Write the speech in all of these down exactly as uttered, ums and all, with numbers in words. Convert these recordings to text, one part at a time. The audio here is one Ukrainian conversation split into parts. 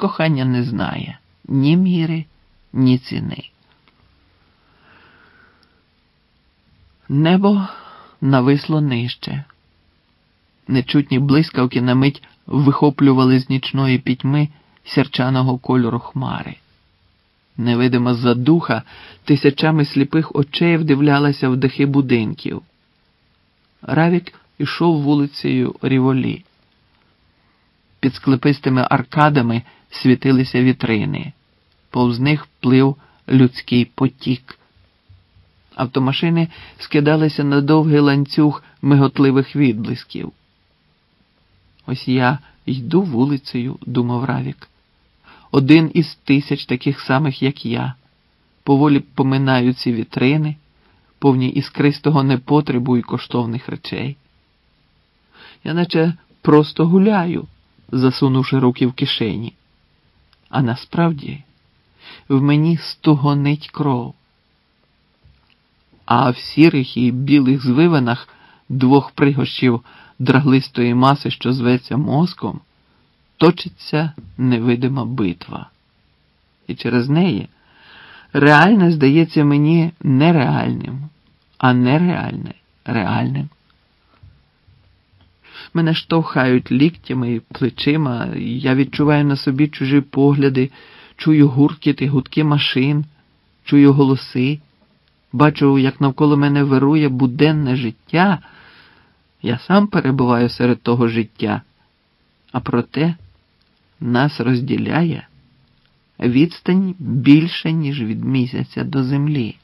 кохання не знає ні міри, ні ціни. Небо нависло нижче. Нечутні блискавки на мить вихоплювали з нічної пітьми сірчаного кольору хмари. Невидима задуха тисячами сліпих очей вдивлялася в дахи будинків. Равік ішов вулицею Ріволі. Під склепистими аркадами світилися вітрини. Повз них плив людський потік. Автомашини скидалися на довгий ланцюг миготливих відблисків. Ось я йду вулицею, думав Равік. Один із тисяч таких самих, як я. Поволі поминаю ці вітрини, повні іскристого непотребу і коштовних речей. Я наче просто гуляю, засунувши руки в кишені. А насправді в мені стугонить кров. А в сірих і білих звивинах двох пригощів драглистої маси, що зветься мозком, точиться невидима битва. І через неї реальне здається мені нереальним, а нереальне реальним. Мене штовхають ліктями і плечима, я відчуваю на собі чужі погляди, чую гуркіт і гудки машин, чую голоси, бачу, як навколо мене вирує буденне життя. Я сам перебуваю серед того життя, а проте нас розділяє відстань більше, ніж від місяця до землі.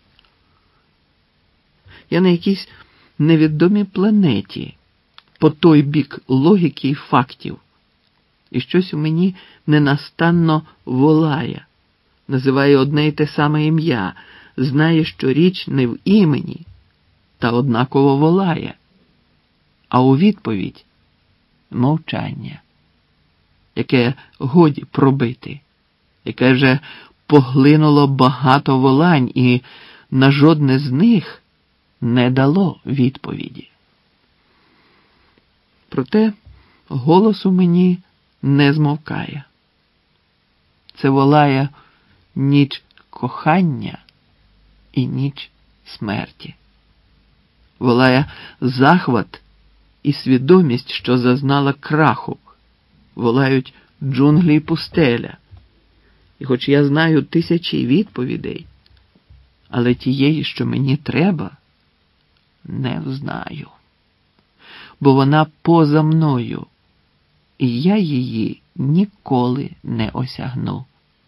Я на якійсь невідомій планеті, по той бік логіки і фактів. І щось у мені ненастанно волає, називає одне й те саме ім'я, знає, що річ не в імені, та однаково волає. А у відповідь – мовчання, яке годі пробити, яке вже поглинуло багато волань і на жодне з них не дало відповіді. Проте голос у мені не змовкає. Це волає ніч кохання і ніч смерті. Волає захват і свідомість, що зазнала краху. Волають джунглі й пустеля. І хоч я знаю тисячі відповідей, але тієї, що мені треба, не знаю. Бо вона поза мною, і я її ніколи не осягну.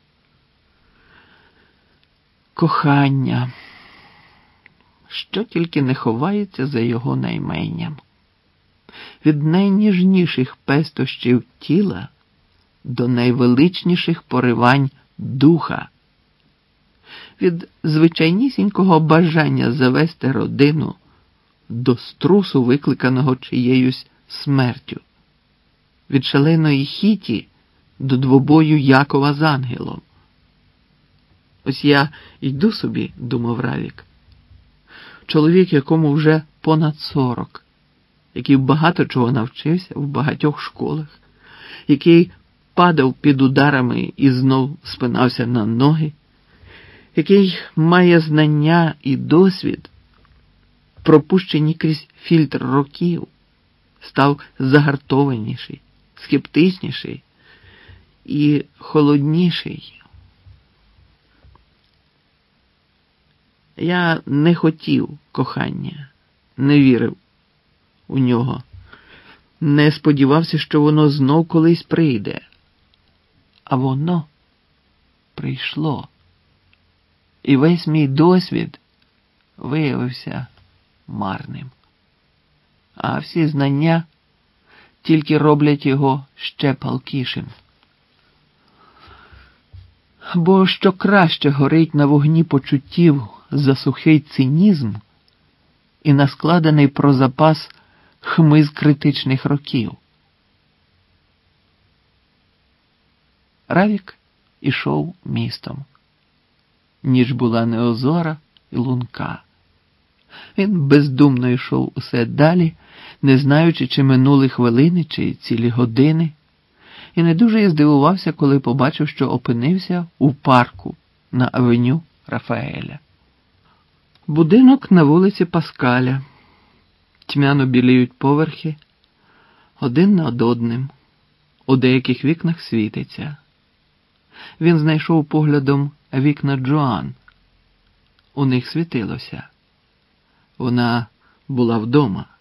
Кохання, що тільки не ховається за його найменням. Від найніжніших пестощів тіла до найвеличніших поривань духа. Від звичайнісінького бажання завести родину до струсу, викликаного чиєюсь смертю. Від шаленої хіті до двобою Якова з ангелом. Ось я йду собі, думав Равік. Чоловік, якому вже понад сорок, який багато чого навчився в багатьох школах, який падав під ударами і знов спинався на ноги, який має знання і досвід, пропущені крізь фільтр років, став загартованіший, скептичніший і холодніший. Я не хотів кохання, не вірив у нього, не сподівався, що воно знов колись прийде. А воно прийшло. І весь мій досвід виявився марним. А всі знання тільки роблять його ще палкішим. Бо що краще горить на вогні почуттів за сухий цинізм і наскладений про запас хмиз критичних років. Равік ішов містом. Ніч була неозора і лунка. Він бездумно йшов усе далі, не знаючи, чи минули хвилини, чи цілі години, і не дуже я здивувався, коли побачив, що опинився у парку на авеню Рафаеля. Будинок на вулиці Паскаля. Тьмяно біліють поверхи, один над одним. У деяких вікнах світиться. Він знайшов поглядом вікна Джоан. У них світилося. Вона була вдома.